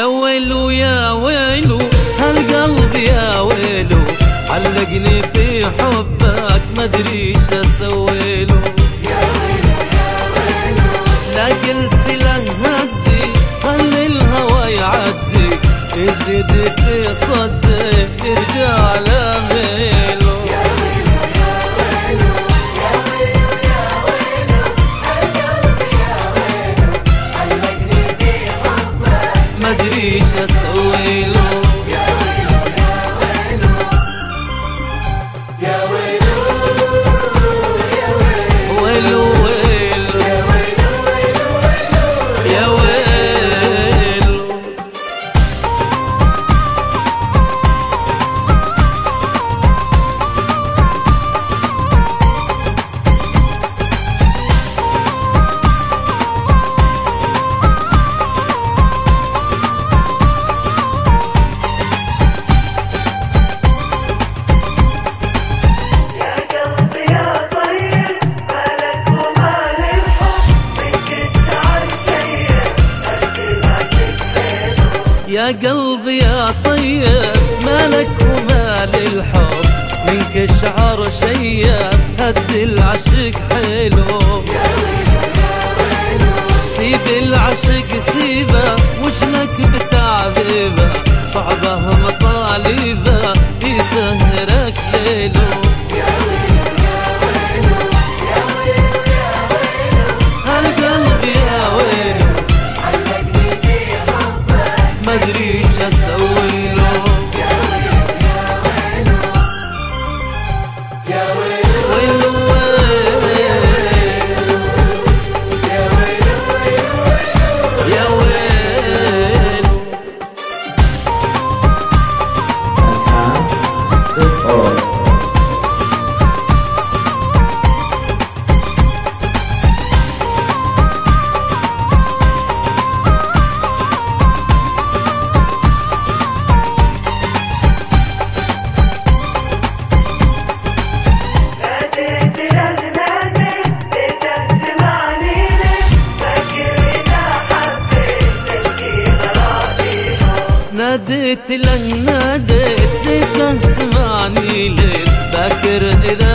ويلو يا ويلو هالقلب يا ويلو، علقني في حبك مدري ايش اسويله. يا ويلو يا ويلو لا قلت له هدي خلي الهوى يعدي، يزيد في صدي يرجع لميله. يا ويلو يا ويلو يا ويلو يا ويلو هالقلب يا ويلو، علقني في حبك مدري ايش اسويله. يا ويلو يا ويلو يا ويلو يا ويلو ويلو ويلو يا ويلو ويلو ويلو يا ويلو. يا قلبي يا طيب مالك ومال الحب، منك الشعر شيب هد العشق حلو. يا ويلو يا ويلو سيب العشق سيبه وجنك بتعذبه، صعبه مطالبه يسهرك ليله. يا ويلو يا ويلو يا ويلو يا ويلو هالقلب يا ويلو علقني في حبك مدري ايش اسويله. يا ويلو يا ويلو يا ويلو ويلو ويلو يا ويلو ويلو يا ويلو. ناديت له ناديت ليت اسمعني ليت، فاكر إذا